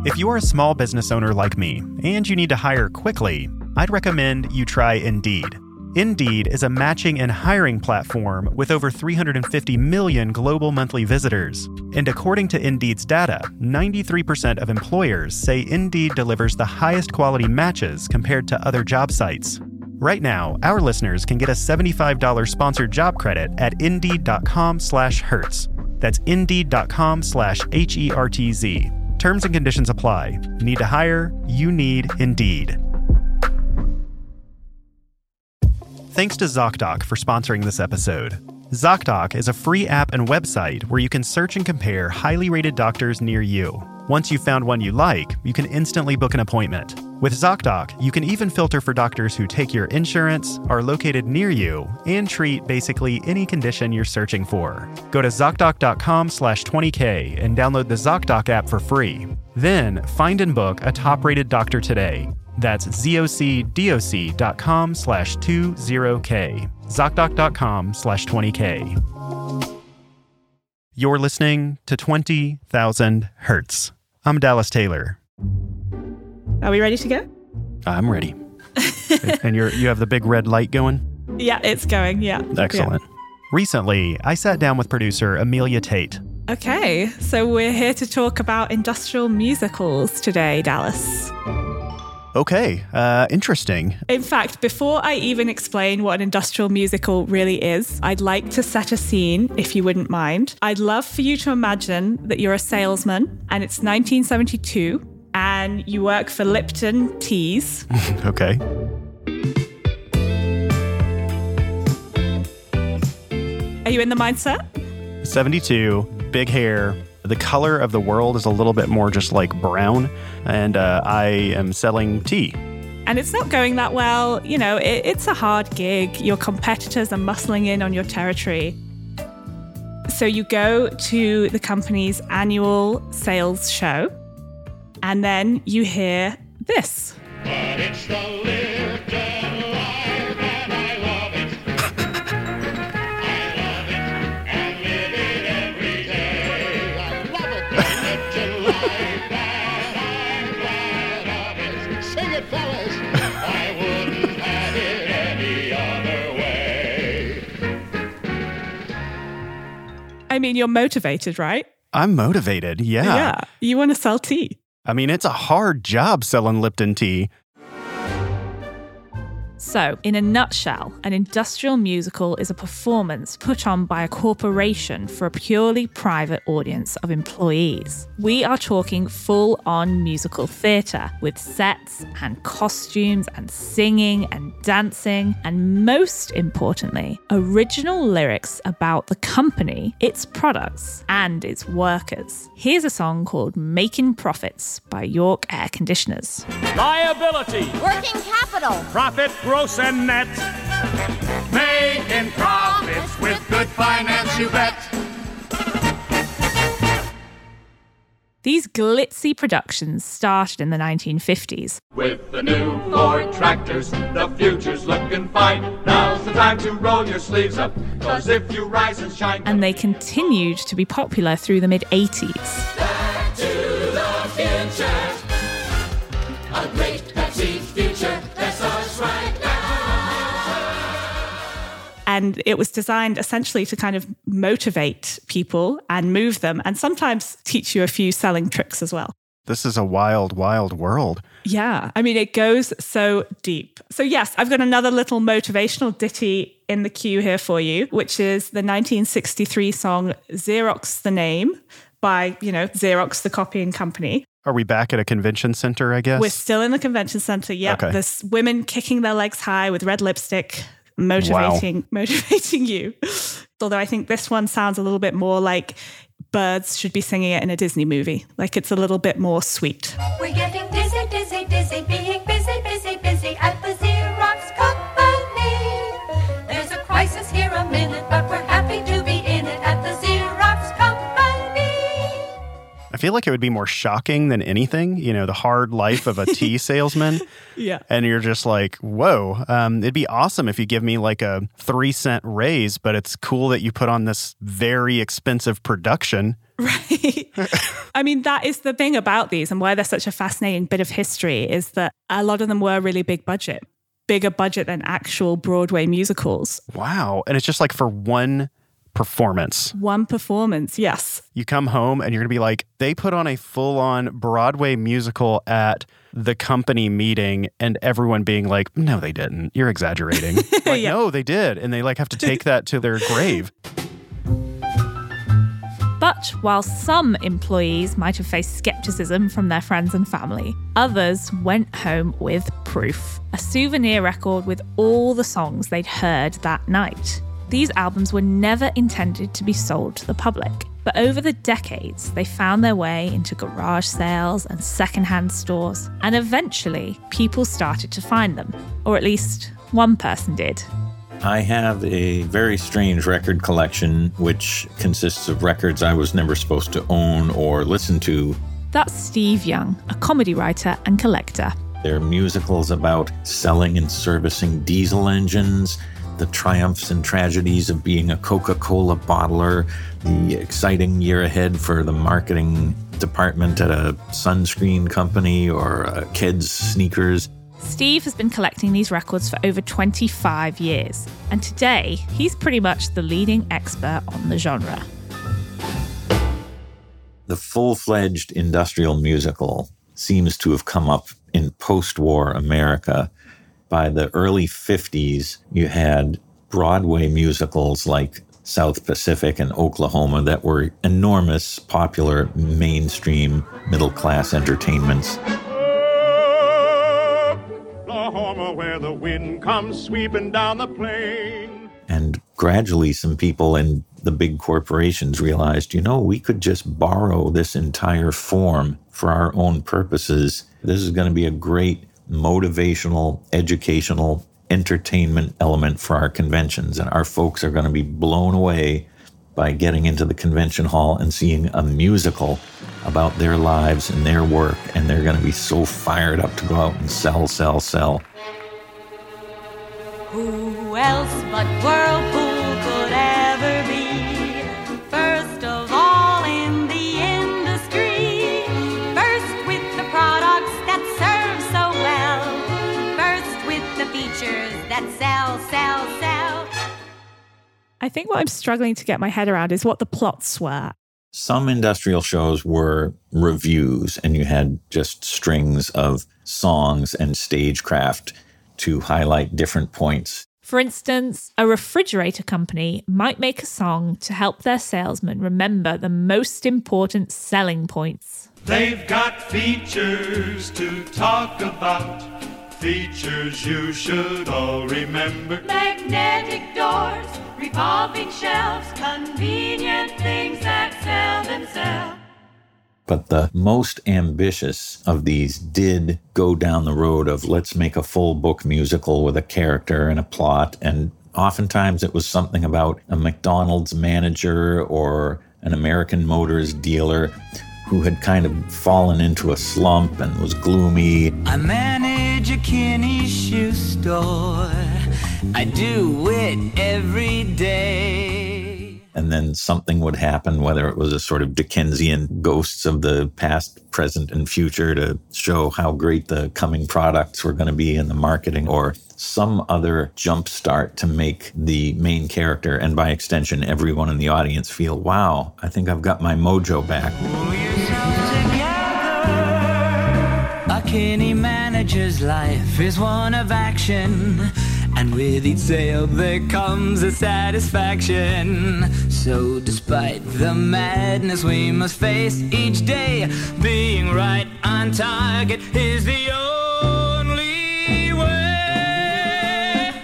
If you're a small business owner like me and you need to hire quickly, I'd recommend you try Indeed. Indeed is a matching and hiring platform with over 350 million global monthly visitors. And according to Indeed's data, 93% of employers say Indeed delivers the highest quality matches compared to other job sites. Right now, our listeners can get a $75 sponsored job credit at Indeed.com/Hertz. That's Indeed.com/HERTZ. Terms and conditions apply. Need to hire? You need Indeed. Thanks to ZocDoc for sponsoring this episode. ZocDoc is a free app and website where you can search and compare highly rated doctors near you. Once you've found one you like, you can instantly book an appointment. With ZocDoc, you can even filter for doctors who take your insurance, are located near you, and treat basically any condition you're searching for. Go to ZocDoc.com/20K and download the ZocDoc app for free. Then, find and book a top-rated doctor today. That's ZocDoc.com/20K. ZocDoc.com/20K. You're listening to 20,000 Hertz. I'm Dallas Taylor. Are we ready to go? I'm ready. And you have the big red light going? Yeah, it's going, yeah. Excellent. Yeah. Recently, I sat down with producer Amelia Tate. Okay, so we're here to talk about industrial musicals today, Dallas. Okay, interesting. In fact, before I even explain what an industrial musical really is, I'd like to set a scene, if you wouldn't mind. I'd love for you to imagine that you're a salesman and it's 1972 and you work for Lipton Teas. Okay. Are you in the mindset? 72, big hair. The color of the world is a little bit more just like brown, and I am selling tea. And it's not going that well. You know, it's a hard gig. Your competitors are muscling in on your territory. So you go to the company's annual sales show, and then you hear this. But it's the Lipton life, and I love it. I love it and live it every day. I love it, the Lipton life, and I'm glad of it. Sing it, fellas. I wouldn't have it any other way. I mean, you're motivated, right? I'm motivated, yeah. Yeah, you want to sell tea. I mean, it's a hard job selling Lipton tea. So, in a nutshell, an industrial musical is a performance put on by a corporation for a purely private audience of employees. We are talking full-on musical theatre with sets and costumes and singing and dancing and, most importantly, original lyrics about the company, its products, and its workers. Here's a song called Making Profits by York Air Conditioners. Liability. Working capital. Profit, gross and net. Making profits with good finance, you bet. These glitzy productions started in the 1950s. With the new Ford tractors, the future's looking fine. Now's the time to roll your sleeves up, 'cause if you rise and shine... And they continued to be popular through the mid-80s. Back to the future. A great Pepsi future, that's us right now. And it was designed essentially to kind of motivate people and move them and sometimes teach you a few selling tricks as well. This is a wild, wild world. Yeah, I mean, it goes so deep. So yes, I've got another little motivational ditty in the queue here for you, which is the 1963 song Xerox the Name by, Xerox the Copying Company. Are we back at a convention center, I guess? We're still in the convention center, yep. Okay. There's women kicking their legs high with red lipstick, motivating you. Although I think this one sounds a little bit more like birds should be singing it in a Disney movie. Like it's a little bit more sweet. We're getting dizzy, dizzy, dizzy, being busy, busy, busy at the Xerox Company. There's a crisis here a minute, but we're happy to be in it at the Xerox Company. I feel like it would be more shocking than anything, the hard life of a tea salesman. Yeah. And you're just like, whoa, it'd be awesome if you give me like a 3-cent raise, but it's cool that you put on this very expensive production. Right. I mean, that is the thing about these and why they're such a fascinating bit of history is that a lot of them were really bigger budget than actual Broadway musicals. Wow. And it's just like for one performance. One performance, yes. You come home and you're going to be like, they put on a full-on Broadway musical at the company meeting and everyone being like, no, they didn't. You're exaggerating. Like, Yeah. No, they did. And they like have to take that to their grave. But while some employees might have faced skepticism from their friends and family, others went home with proof. A souvenir record with all the songs they'd heard that night. These albums were never intended to be sold to the public. But over the decades, they found their way into garage sales and secondhand stores. And eventually, people started to find them. Or at least one person did. I have a very strange record collection, which consists of records I was never supposed to own or listen to. That's Steve Young, a comedy writer and collector. They're musicals about selling and servicing diesel engines, the triumphs and tragedies of being a Coca-Cola bottler, the exciting year ahead for the marketing department at a sunscreen company or kids' sneakers. Steve has been collecting these records for over 25 years, and today he's pretty much the leading expert on the genre. The full-fledged industrial musical seems to have come up in post-war America. By the early 50s, you had Broadway musicals like South Pacific and Oklahoma that were enormous, popular, mainstream, middle-class entertainments. Oklahoma, where the wind comes sweeping down the plain. And gradually some people in the big corporations realized, we could just borrow this entire form for our own purposes. This is going to be a great motivational, educational, entertainment element for our conventions. And our folks are going to be blown away by getting into the convention hall and seeing a musical about their lives and their work. And they're going to be so fired up to go out and sell. Who else but Whirlpool could ever be first of all in the industry? First with the products that serve so well. First with the features that sell. I think what I'm struggling to get my head around is what the plots were. Some industrial shows were reviews, and you had just strings of songs and stagecraft to highlight different points. For instance, a refrigerator company might make a song to help their salesmen remember the most important selling points. They've got features to talk about, features you should all remember. Magnetic doors, revolving shelves, convenient things that sell themselves. But the most ambitious of these did go down the road of let's make a full book musical with a character and a plot. And oftentimes it was something about a McDonald's manager or an American Motors dealer who had kind of fallen into a slump and was gloomy. I manage a Kinney shoe store. I do it every day. And then something would happen, whether it was a sort of Dickensian ghosts of the past, present, and future to show how great the coming products were going to be in the marketing, or some other jump start to make the main character, and by extension, everyone in the audience feel, wow, I think I've got my mojo back. Pull yourself together. A Kinney manager's life is one of action. And with each sale there comes a satisfaction. So despite the madness we must face each day, being right on target is the only way.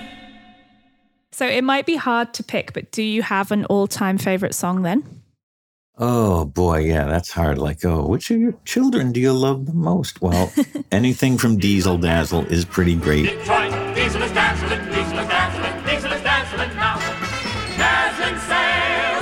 So it might be hard to pick, but do you have an all-time favorite song then? Oh, boy, yeah, that's hard. Like, which of your children do you love the most? Well, anything from Diesel Dazzle is pretty great. Detroit, diesel is dazzling, diesel is dazzling, diesel is dazzling now. Dazzling sales,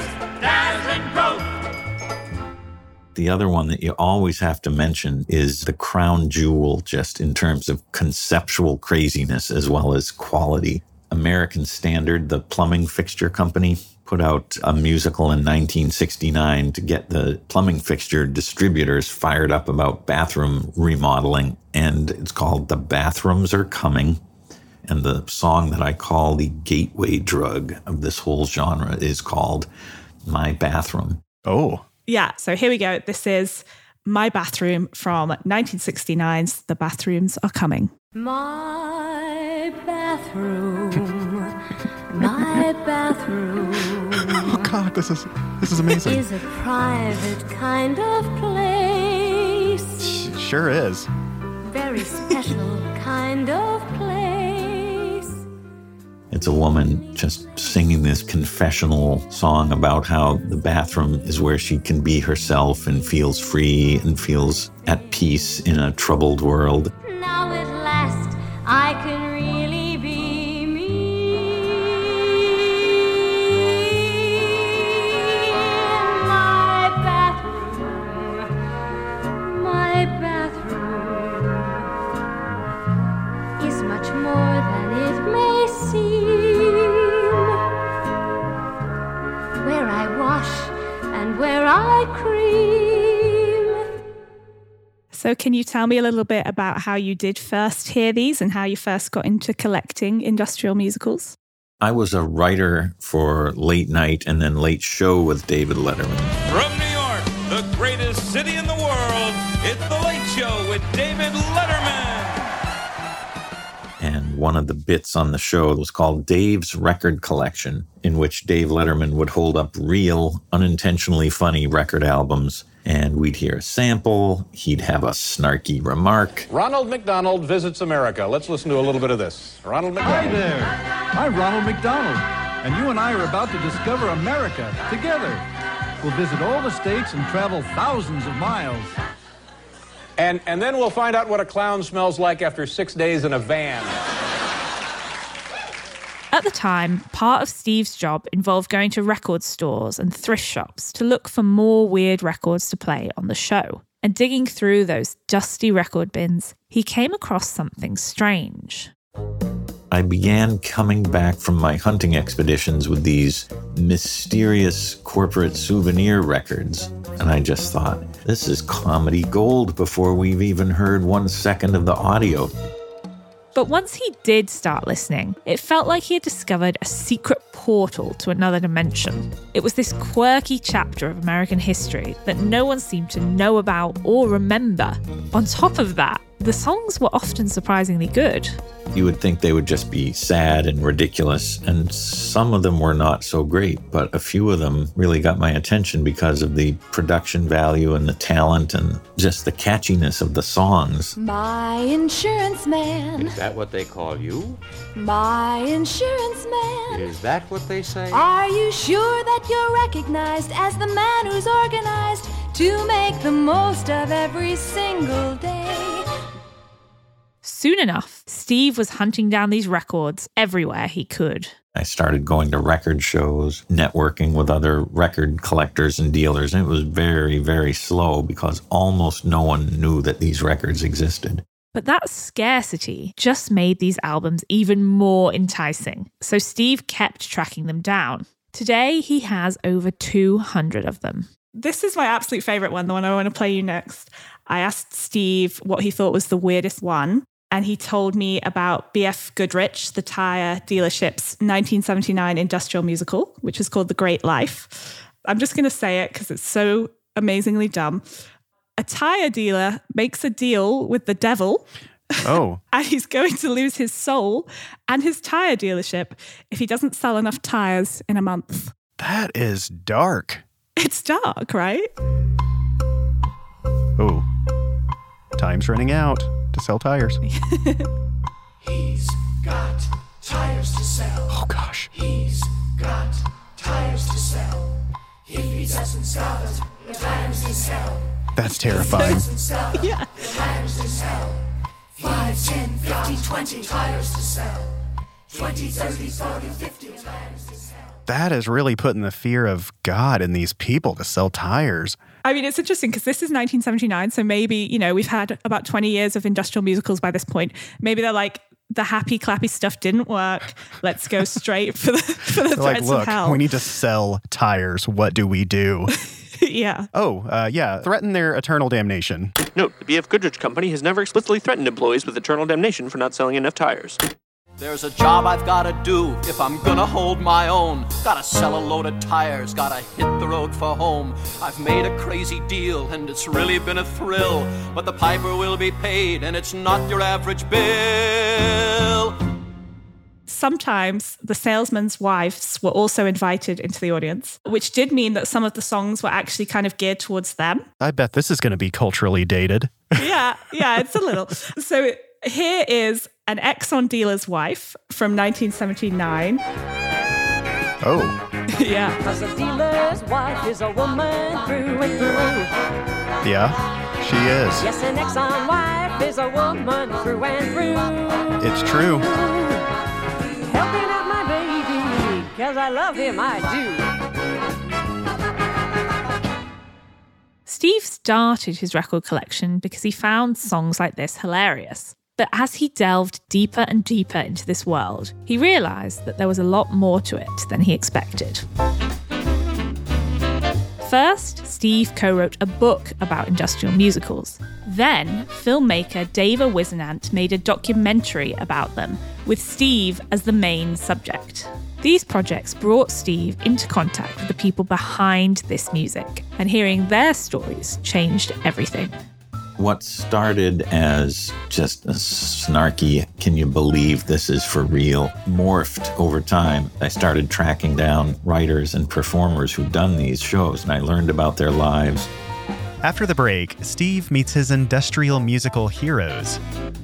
dazzling growth. The other one that you always have to mention is the crown jewel, just in terms of conceptual craziness as well as quality. American Standard, the plumbing fixture company, put out a musical in 1969 to get the plumbing fixture distributors fired up about bathroom remodeling. And it's called The Bathrooms Are Coming. And the song that I call the gateway drug of this whole genre is called My Bathroom. Oh. Yeah, so here we go. This is My Bathroom from 1969's The Bathrooms Are Coming. My bathroom, my bathroom Oh, God, this is amazing. is a private kind of place. Sure is. Very special kind of place. It's a woman just singing this confessional song about how the bathroom is where she can be herself and feels free and feels at peace in a troubled world. Now at last I can really be me. My bathroom is much more than it may seem. Where I wash and where I cream. So can you tell me a little bit about how you did first hear these and how you first got into collecting industrial musicals? I was a writer for Late Night and then Late Show with David Letterman. From New York, the greatest city in the world, it's The Late Show with David Letterman. And one of the bits on the show was called Dave's Record Collection, in which Dave Letterman would hold up real, unintentionally funny record albums. And we'd hear a sample, he'd have a snarky remark. Ronald McDonald visits America. Let's listen to a little bit of this. Ronald McDonald. Hi there. I'm Ronald McDonald, and you and I are about to discover America together. We'll visit all the states and travel thousands of miles. And then we'll find out what a clown smells like after 6 days in a van. At the time, part of Steve's job involved going to record stores and thrift shops to look for more weird records to play on the show. And digging through those dusty record bins, he came across something strange. I began coming back from my hunting expeditions with these mysterious corporate souvenir records. And I just thought, this is comedy gold before we've even heard 1 second of the audio. But once he did start listening, it felt like he had discovered a secret portal to another dimension. It was this quirky chapter of American history that no one seemed to know about or remember. On top of that, the songs were often surprisingly good. You would think they would just be sad and ridiculous, and some of them were not so great, but a few of them really got my attention because of the production value and the talent and just the catchiness of the songs. My insurance man. Is that what they call you? My insurance man. Is that what they say? Are you sure that you're recognized as the man who's organized to make the most of every single day? Soon enough, Steve was hunting down these records everywhere he could. I started going to record shows, networking with other record collectors and dealers, and it was very, very slow because almost no one knew that these records existed. But that scarcity just made these albums even more enticing, so Steve kept tracking them down. Today, he has over 200 of them. This is my absolute favorite one, the one I want to play you next. I asked Steve what he thought was the weirdest one, and he told me about B.F. Goodrich, the tire dealership's 1979 industrial musical, which is called The Great Life. I'm just going to say it because it's so amazingly dumb. A tire dealer makes a deal with the devil. Oh. And he's going to lose his soul and his tire dealership if he doesn't sell enough tires in a month. That is dark. It's dark, right? Oh. Time's running out to sell tires. He's got tires to sell. Oh, gosh. He's got tires to sell. If he doesn't sell it, the times is hell. That's terrifying. Doesn't sell it, Yeah. the times is hell. 5, 10, 15, 20 tires to sell. 20, 30, 40, 50 tires to sell. That is really putting the fear of God in these people to sell tires. I mean, it's interesting because this is 1979, so maybe, we've had about 20 years of industrial musicals by this point. Maybe they're like, the happy clappy stuff didn't work. Let's go straight for the threats Like, look, of hell. we need to sell tires. What do we do? Yeah. Threaten their eternal damnation. Note, the B.F. Goodrich Company has never explicitly threatened employees with eternal damnation for not selling enough tires. There's a job I've gotta do if I'm gonna hold my own. Gotta sell a load of tires, gotta hit the road for home. I've made a crazy deal and it's really been a thrill. But the piper will be paid and it's not your average bill. Sometimes the salesmen's wives were also invited into the audience, which did mean that some of the songs were actually kind of geared towards them. I bet this is going to be culturally dated. Yeah, it's a little. So here is an Exxon dealer's wife from 1979. Oh. Yeah. Because a dealer's wife is a woman through and through. Yeah, she is. Yes, an Exxon wife is a woman through and through. It's true. Helping out my baby, because I love him, I do. Steve started his record collection because he found songs like this hilarious. But as he delved deeper and deeper into this world, he realized that there was a lot more to it than he expected. First, Steve co-wrote a book about industrial musicals. Then, filmmaker Dave Wisenant made a documentary about them, with Steve as the main subject. These projects brought Steve into contact with the people behind this music, and hearing their stories changed everything. What started as just a snarky, can you believe this is for real, morphed over time. I started tracking down writers and performers who'd done these shows, and I learned about their lives. After the break, Steve meets his industrial musical heroes.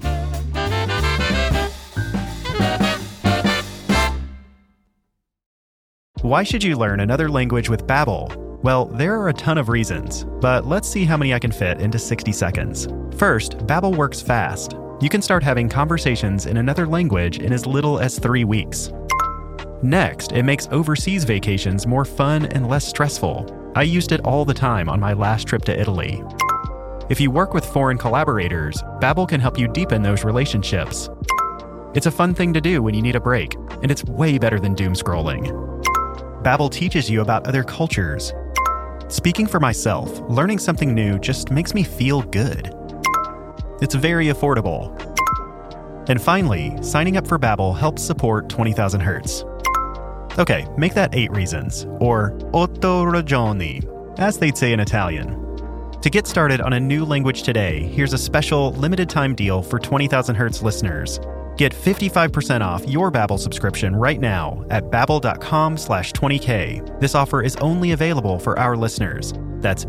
Why should you learn another language with Babbel? Well, there are a ton of reasons, but let's see how many I can fit into 60 seconds. First, Babbel works fast. You can start having conversations in another language in as little as 3 weeks. Next, it makes overseas vacations more fun and less stressful. I used it all the time on my last trip to Italy. If you work with foreign collaborators, Babbel can help you deepen those relationships. It's a fun thing to do when you need a break, and it's way better than doom scrolling. Babbel teaches you about other cultures. Speaking for myself, learning something new just makes me feel good. It's very affordable. And finally, signing up for Babbel helps support 20,000 Hertz. Okay, make that 8 reasons, or 8 ragioni, as they'd say in Italian. To get started on a new language today, here's a special limited-time deal for 20,000 Hertz listeners. Get 55% off your Babbel subscription right now at babbel.com/20k. This offer is only available for our listeners. That's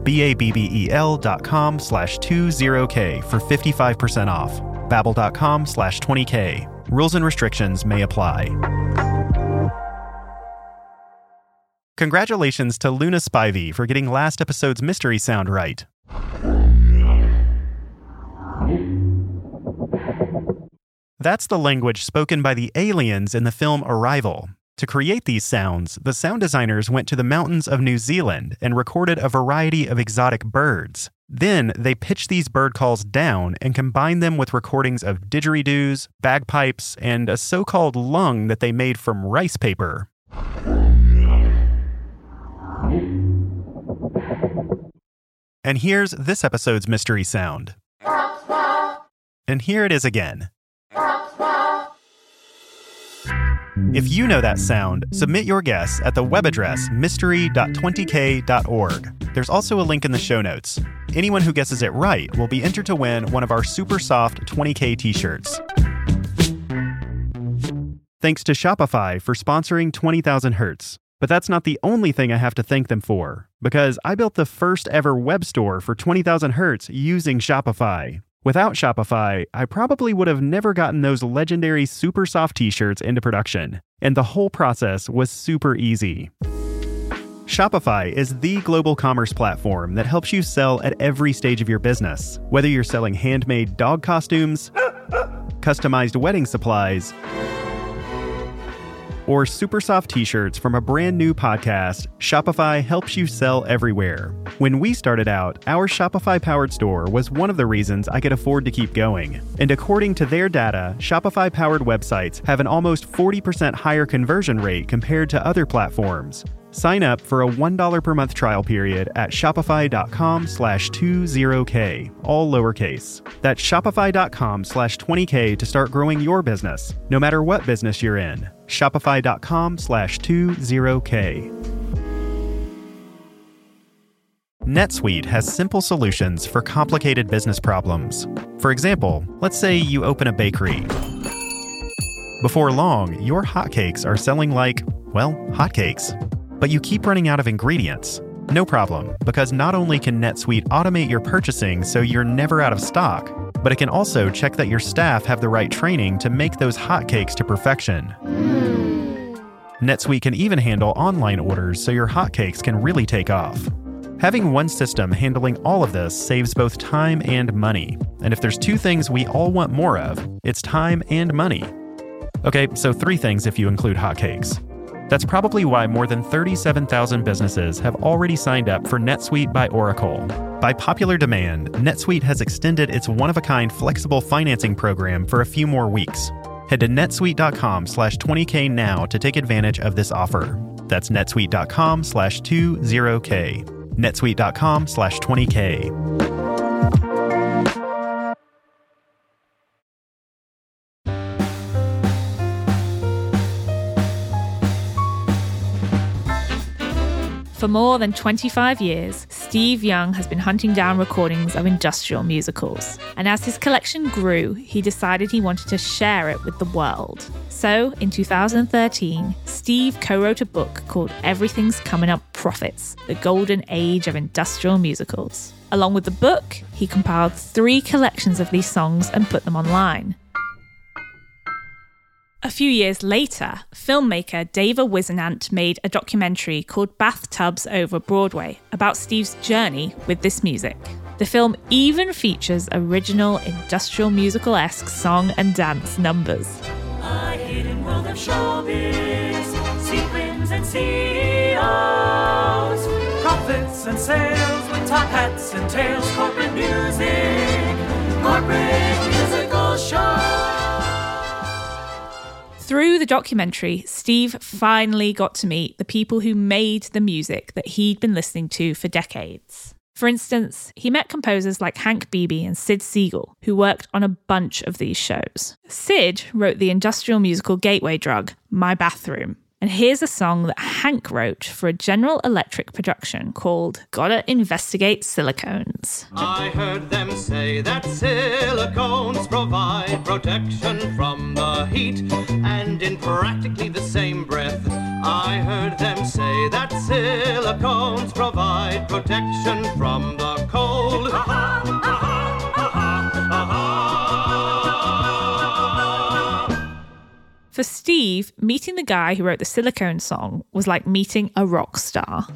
babbel.com/20k for 55% off. babbel.com/20k. Rules and restrictions may apply. Congratulations to Luna Spivey for getting last episode's mystery sound right. That's the language spoken by the aliens in the film Arrival. To create these sounds, the sound designers went to the mountains of New Zealand and recorded a variety of exotic birds. Then they pitched these bird calls down and combined them with recordings of didgeridoos, bagpipes, and a so-called lung that they made from rice paper. And here's this episode's mystery sound. And here it is again. If you know that sound, submit your guess at the web address mystery.20k.org. There's also a link in the show notes. Anyone who guesses it right will be entered to win one of our super soft 20k t-shirts. Thanks to Shopify for sponsoring 20,000 Hertz. But that's not the only thing I have to thank them for, because I built the first ever web store for 20,000 Hertz using Shopify. Without Shopify, I probably would have never gotten those legendary super soft t-shirts into production, and the whole process was super easy. Shopify is the global commerce platform that helps you sell at every stage of your business, whether you're selling handmade dog costumes, customized wedding supplies, or super soft t-shirts from a brand new podcast, Shopify helps you sell everywhere. When we started out, our Shopify-powered store was one of the reasons I could afford to keep going. And according to their data, Shopify-powered websites have an almost 40% higher conversion rate compared to other platforms. Sign up for a $1 per month trial period at shopify.com/20k, all lowercase. That's shopify.com/20k to start growing your business, no matter what business you're in. Shopify.com/20k. NetSuite has simple solutions for complicated business problems. For example, let's say you open a bakery. Before long, your hotcakes are selling like, well, hotcakes. But you keep running out of ingredients. No problem, because not only can NetSuite automate your purchasing so you're never out of stock, but it can also check that your staff have the right training to make those hotcakes to perfection. NetSuite can even handle online orders so your hotcakes can really take off. Having one system handling all of this saves both time and money. And if there's two things we all want more of, it's time and money. Okay, so 3 things if you include hotcakes. That's probably why more than 37,000 businesses have already signed up for NetSuite by Oracle. By popular demand, NetSuite has extended its one-of-a-kind flexible financing program for a few more weeks. Head to netsuite.com/20k now to take advantage of this offer. That's netsuite.com/20k. netsuite.com/20k. For more than 25 years, Steve Young has been hunting down recordings of industrial musicals. And as his collection grew, he decided he wanted to share it with the world. So, in 2013, Steve co-wrote a book called Everything's Coming Up Profits, The Golden Age of Industrial Musicals. Along with the book, he compiled 3 collections of these songs and put them online. A few years later, filmmaker David Wisenant made a documentary called Bathtubs Over Broadway about Steve's journey with this music. The film even features original industrial musical-esque song and dance numbers. A hidden world of showbiz, sequins and CEOs, profits and sales with top hats and tails, corporate musical shows. Through the documentary, Steve finally got to meet the people who made the music that he'd been listening to for decades. For instance, he met composers like Hank Beebe and Sid Siegel, who worked on a bunch of these shows. Sid wrote the industrial musical gateway drug, My Bathroom. And here's a song that Hank wrote for a General Electric production called Gotta Investigate Silicones. I heard them say that silicones provide protection from the heat, and in practically the same breath, I heard them say that silicones provide protection from the cold. For Steve, meeting the guy who wrote the Silicone song was like meeting a rock star.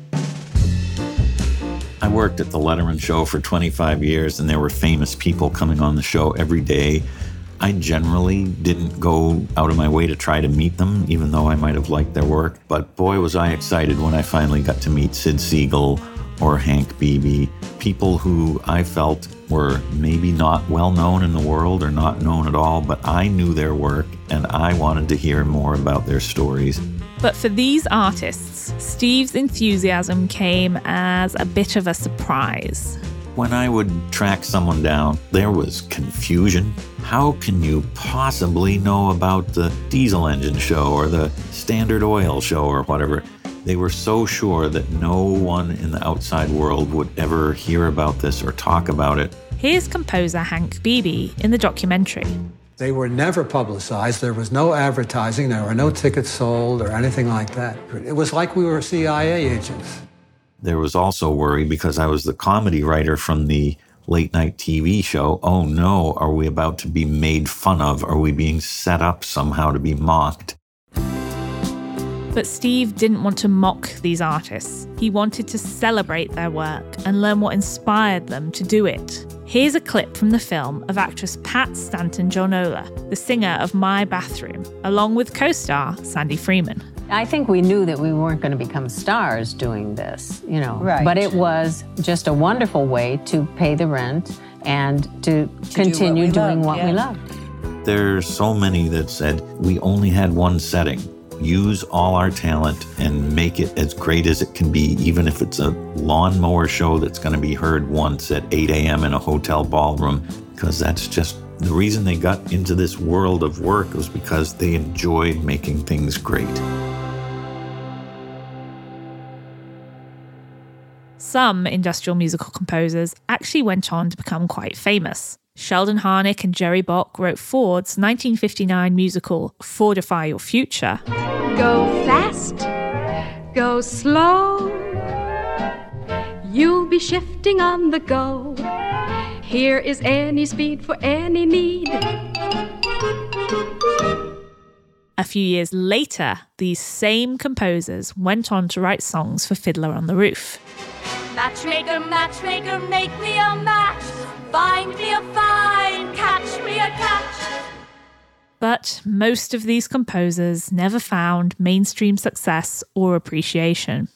I worked at the Letterman Show for 25 years, and there were famous people coming on the show every day. I generally didn't go out of my way to try to meet them, even though I might have liked their work. But boy, was I excited when I finally got to meet Sid Siegel or Hank Beebe, people who I felt were maybe not well known in the world or not known at all, but I knew their work and I wanted to hear more about their stories. But for these artists, Steve's enthusiasm came as a bit of a surprise. When I would track someone down, there was confusion. How can you possibly know about the diesel engine show or the Standard Oil show or whatever? They were so sure that no one in the outside world would ever hear about this or talk about it. Here's composer Hank Beebe in the documentary. They were never publicized. There was no advertising. There were no tickets sold or anything like that. It was like we were CIA agents. There was also worry because I was the comedy writer from the late night TV show. Oh no, are we about to be made fun of? Are we being set up somehow to be mocked? But Steve didn't want to mock these artists. He wanted to celebrate their work and learn what inspired them to do it. Here's a clip from the film of actress Pat Stanton-Jonola, the singer of My Bathroom, along with co-star Sandy Freeman. I think we knew that we weren't going to become stars doing this, Right. But it was just a wonderful way to pay the rent and to continue doing what we loved. There's so many that said, we only had one setting. Use all our talent and make it as great as it can be, even if it's a lawnmower show that's going to be heard once at 8 a.m. in a hotel ballroom, because that's just the reason they got into this world of work, was because they enjoyed making things great. Some industrial musical composers actually went on to become quite famous. Sheldon Harnick and Jerry Bock wrote Ford's 1959 musical Fordify Your Future. Go fast, go slow. You'll be shifting on the go. Here is any speed for any need. A few years later, these same composers went on to write songs for Fiddler on the Roof. Matchmaker, matchmaker, make me a match. Find me a find, catch me a catch. But most of these composers never found mainstream success or appreciation.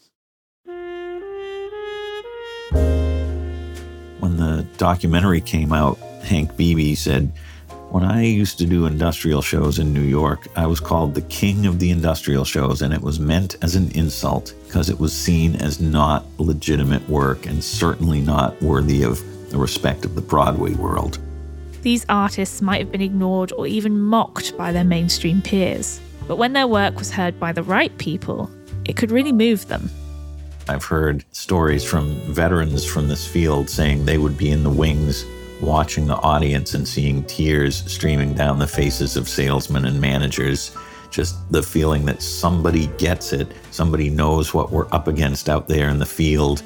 When the documentary came out, Hank Beebe said, "When I used to do industrial shows in New York, I was called the king of the industrial shows, and it was meant as an insult because it was seen as not legitimate work and certainly not worthy of the respect of the Broadway world." These artists might have been ignored or even mocked by their mainstream peers. But when their work was heard by the right people, it could really move them. I've heard stories from veterans from this field saying they would be in the wings watching the audience and seeing tears streaming down the faces of salesmen and managers. Just the feeling that somebody gets it, somebody knows what we're up against out there in the field.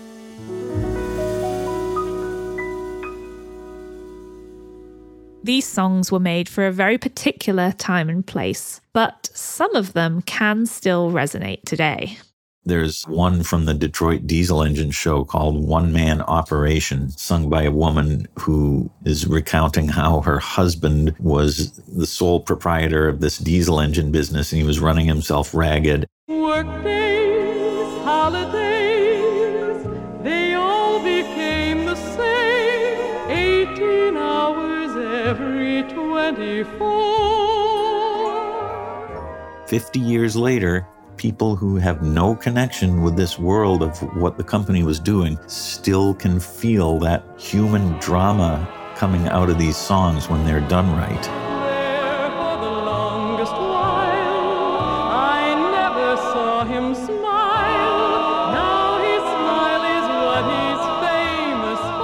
These songs were made for a very particular time and place, but some of them can still resonate today. There's one from the Detroit Diesel Engine show called One Man Operation, sung by a woman who is recounting how her husband was the sole proprietor of this diesel engine business and he was running himself ragged. Work days, holidays, they all became the same. 18 hours every 24. 50 years later, people who have no connection with this world of what the company was doing still can feel that human drama coming out of these songs when they're done right. There for the longest while, I never saw him smile. Now his smile is what he's famous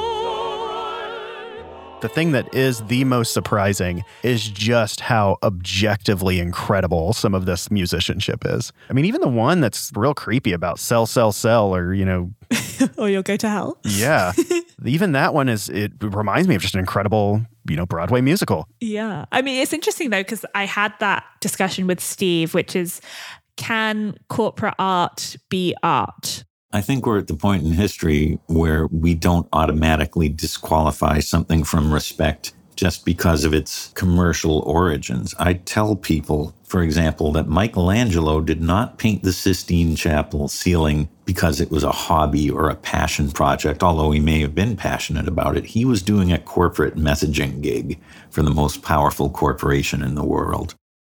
for. The thing that is the most surprising is just how objectively incredible some of this musicianship is. I mean, even the one that's real creepy about sell, sell, sell, or, Or you'll go to hell. Yeah. Even that one it reminds me of just an incredible, Broadway musical. Yeah. I mean, it's interesting though, because I had that discussion with Steve, which is, can corporate art be art? I think we're at the point in history where we don't automatically disqualify something from respect just because of its commercial origins. I tell people, for example, that Michelangelo did not paint the Sistine Chapel ceiling because it was a hobby or a passion project, although he may have been passionate about it. He was doing a corporate messaging gig for the most powerful corporation in the world.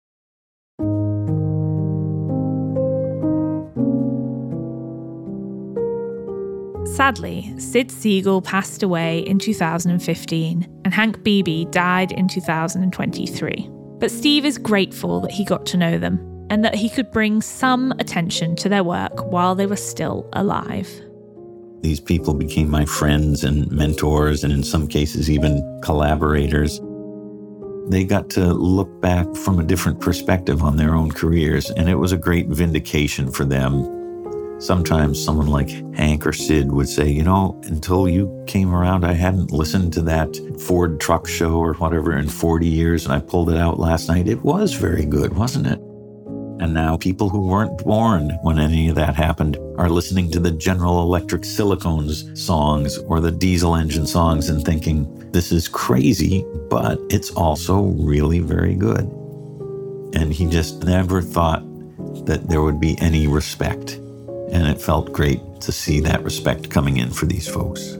Sadly, Sid Siegel passed away in 2015 and Hank Beebe died in 2023. But Steve is grateful that he got to know them and that he could bring some attention to their work while they were still alive. These people became my friends and mentors and in some cases even collaborators. They got to look back from a different perspective on their own careers, and it was a great vindication for them. Sometimes someone like Hank or Sid would say, until you came around, I hadn't listened to that Ford truck show or whatever in 40 years, and I pulled it out last night. It was very good, wasn't it? And now people who weren't born when any of that happened are listening to the General Electric Silicones songs or the Diesel Engine songs and thinking, this is crazy, but it's also really very good. And he just never thought that there would be any respect. And it felt great to see that respect coming in for these folks.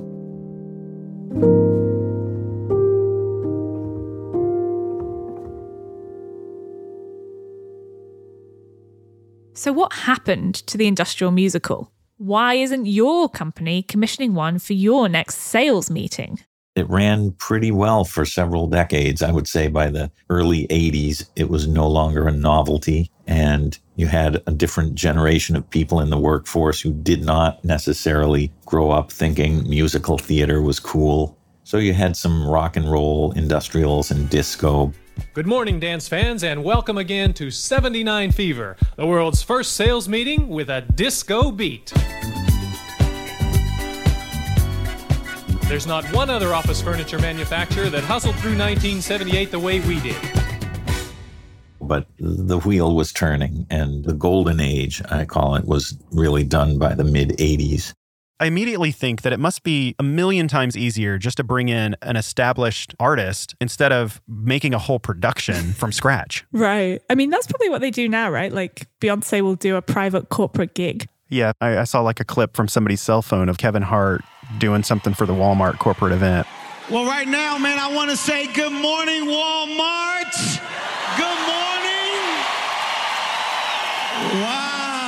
So what happened to the Industrial Musical? Why isn't your company commissioning one for your next sales meeting? It ran pretty well for several decades. I would say by the early 80s, it was no longer a novelty. And you had a different generation of people in the workforce who did not necessarily grow up thinking musical theater was cool. So you had some rock and roll industrials and disco. Good morning, dance fans, and welcome again to 79 Fever, the world's first sales meeting with a disco beat. There's not one other office furniture manufacturer that hustled through 1978 the way we did. But the wheel was turning, and the golden age, I call it, was really done by the mid-80s. I immediately think that it must be a million times easier just to bring in an established artist instead of making a whole production from scratch. Right. I mean, that's probably what they do now, right? Like Beyonce will do a private corporate gig. Yeah, I saw like a clip from somebody's cell phone of Kevin Hart doing something for the Walmart corporate event. Well, right now, man, I want to say good morning, Walmart. Good morning. Wow.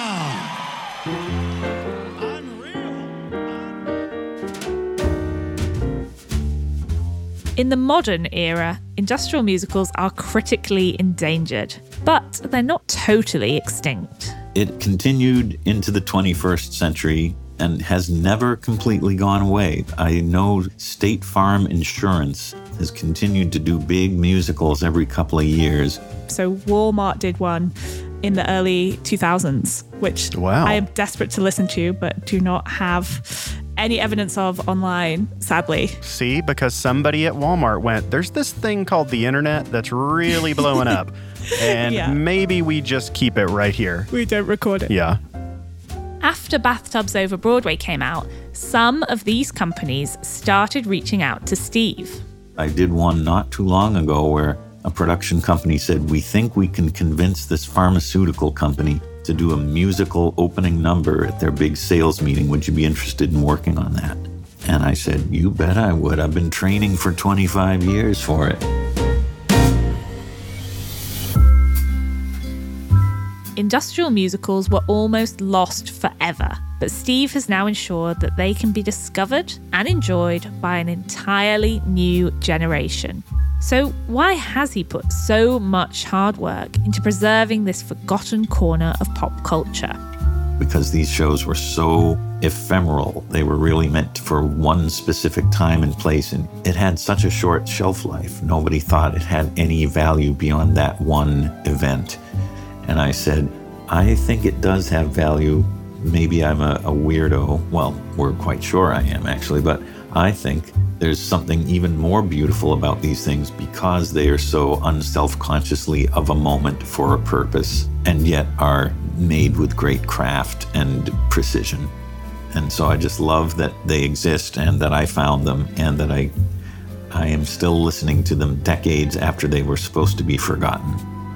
In the modern era, industrial musicals are critically endangered, but they're not totally extinct. It continued into the 21st century and has never completely gone away. I know State Farm Insurance has continued to do big musicals every couple of years. So Walmart did one in the early 2000s, which I am desperate to listen to, but do not have any evidence of online, sadly. See, because somebody at Walmart went, there's this thing called the internet that's really blowing up. And maybe we just keep it right here. We don't record it. Yeah. After Bathtubs Over Broadway came out, some of these companies started reaching out to Steve. I did one not too long ago where a production company said, we think we can convince this pharmaceutical company to do a musical opening number at their big sales meeting. Would you be interested in working on that? And I said, you bet I would. I've been training for 25 years for it. Industrial musicals were almost lost forever, but Steve has now ensured that they can be discovered and enjoyed by an entirely new generation. So why has he put so much hard work into preserving this forgotten corner of pop culture? Because these shows were so ephemeral. They were really meant for one specific time and place, and it had such a short shelf life. Nobody thought it had any value beyond that one event. And I said, I think it does have value. Maybe I'm a weirdo. Well, we're quite sure I am, actually, but I think there's something even more beautiful about these things because they are so unselfconsciously of a moment for a purpose and yet are made with great craft and precision. And so I just love that they exist and that I found them and that I am still listening to them decades after they were supposed to be forgotten.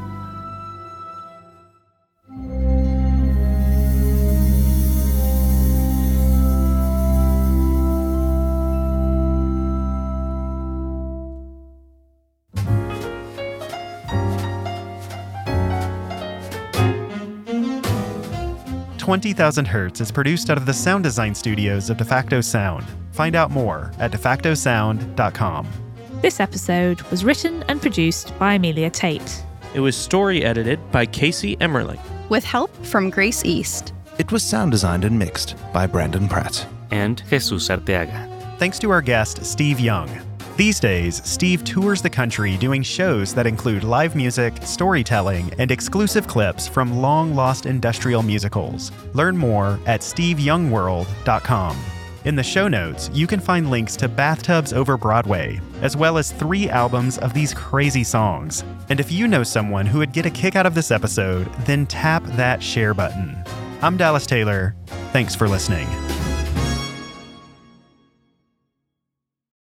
"20,000 Hertz" is produced out of the sound design studios of DeFacto Sound. Find out more at defactosound.com. This episode was written and produced by Amelia Tate. It was story edited by Casey Emmerling, with help from Grace East. It was sound designed and mixed by Brandon Pratt and Jesus Arteaga. Thanks to our guest, Steve Young. These days, Steve tours the country doing shows that include live music, storytelling, and exclusive clips from long-lost industrial musicals. Learn more at steveyoungworld.com. In the show notes, you can find links to Bathtubs Over Broadway, as well as 3 albums of these crazy songs. And if you know someone who would get a kick out of this episode, then tap that share button. I'm Dallas Taylor. Thanks for listening.